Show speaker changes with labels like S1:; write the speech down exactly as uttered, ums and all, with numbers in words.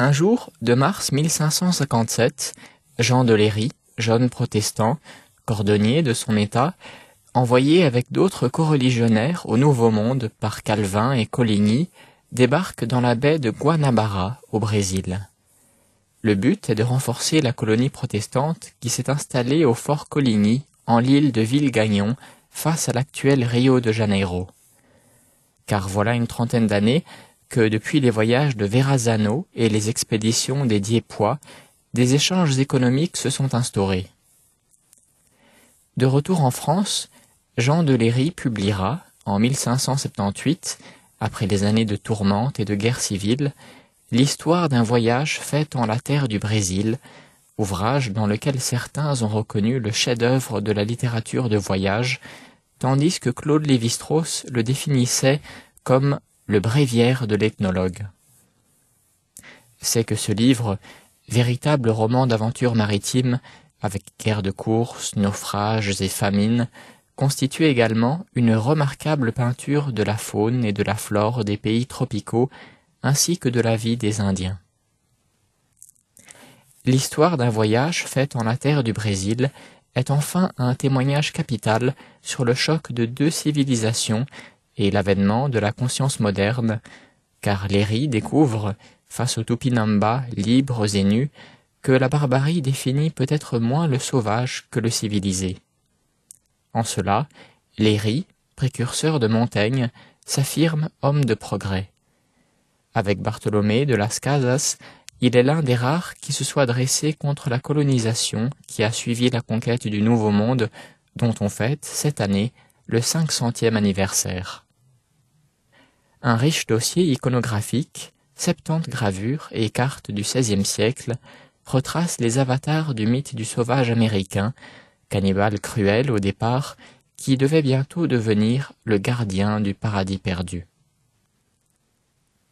S1: Un jour de mars mille cinq cent cinquante-sept, Jean de Léry, jeune protestant, cordonnier de son état, envoyé avec d'autres coreligionnaires au Nouveau Monde par Calvin et Coligny, débarque dans la baie de Guanabara, au Brésil. Le but est de renforcer la colonie protestante qui s'est installée au fort Coligny, en l'île de Ville-Gagnon, face à l'actuel Rio de Janeiro. Car voilà une trentaine d'années que, depuis les voyages de Verrazano et les expéditions des Diepois, des échanges économiques se sont instaurés. De retour en France, Jean de Léry publiera, en mille cinq cent soixante-dix-huit, après les années de tourmente et de guerre civile, l'histoire d'un voyage fait en la terre du Brésil, ouvrage dans lequel certains ont reconnu le chef-d'œuvre de la littérature de voyage, tandis que Claude Lévi-Strauss le définissait comme le bréviaire de l'ethnologue. C'est que ce livre, véritable roman d'aventure maritime, avec guerre de course, naufrages et famines, constitue également une remarquable peinture de la faune et de la flore des pays tropicaux, ainsi que de la vie des Indiens. L'histoire d'un voyage fait en la terre du Brésil est enfin un témoignage capital sur le choc de deux civilisations et l'avènement de la conscience moderne, car Léry découvre, face aux Tupinamba libres et nus, que la barbarie définit peut-être moins le sauvage que le civilisé. En cela, Léry, précurseur de Montaigne, s'affirme homme de progrès. Avec Bartholomé de Las Casas, il est l'un des rares qui se soit dressé contre la colonisation qui a suivi la conquête du Nouveau Monde, dont on fête, cette année, le cinq centième anniversaire. Un riche dossier iconographique, septante gravures et cartes du seizième siècle, retrace les avatars du mythe du sauvage américain, cannibale cruel au départ, qui devait bientôt devenir le gardien du paradis perdu.